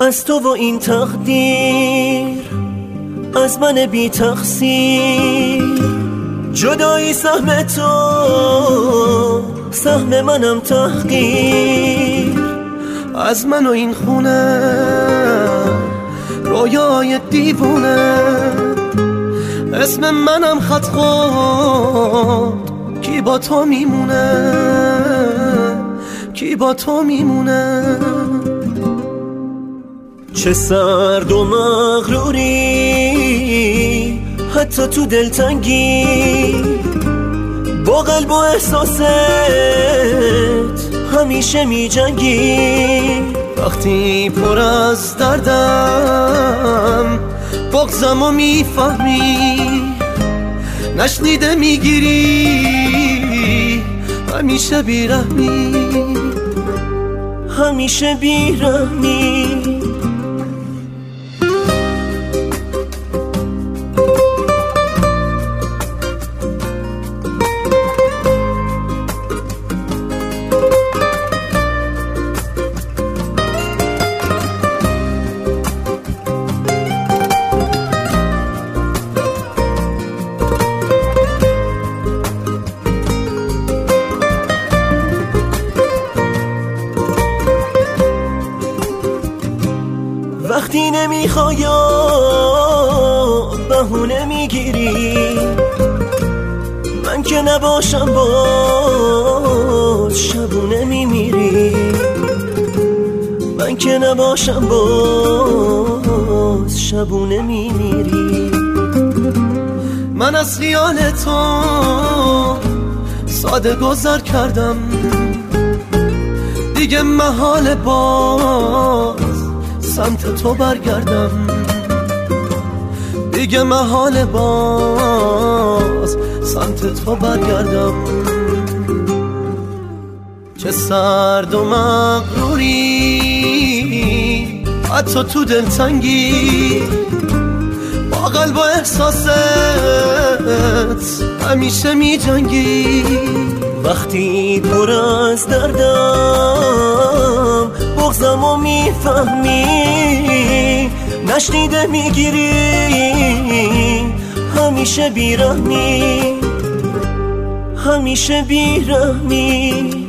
از تو و این تقدیر، از من بی تقصیر. جدایی سهم تو، سهم منم تحقیر. از من و این خونه رویای دیوونه، اسم منم خط خود. کی با تو میمونه، کی با تو میمونه. چه سرد و مغروری حتی تو دلتنگی، با قلب و احساست همیشه می جنگی. وقتی پر از دردم بغضم و میفهمی، نشنیده میگیری همیشه بیرحمی، همیشه بیرحمی. وقتی نمیخوای بهونه میگیری، من که نباشم باز شبونه میمیری. من که نباشم باز شبونه میمیری. من از خیال تو ساده گذر کردم، دیگه محال باز سمت تو برگردم. دیگه محال باز سمت تو برگردم. چه سرد و مغروری حتی تو دلتنگی، با قلب و احساست همیشه می جنگی. وقتی پر از دردم بغضم و میفهمی، نشنیده میگیری همیشه بیرحمی، همیشه بیرحمی.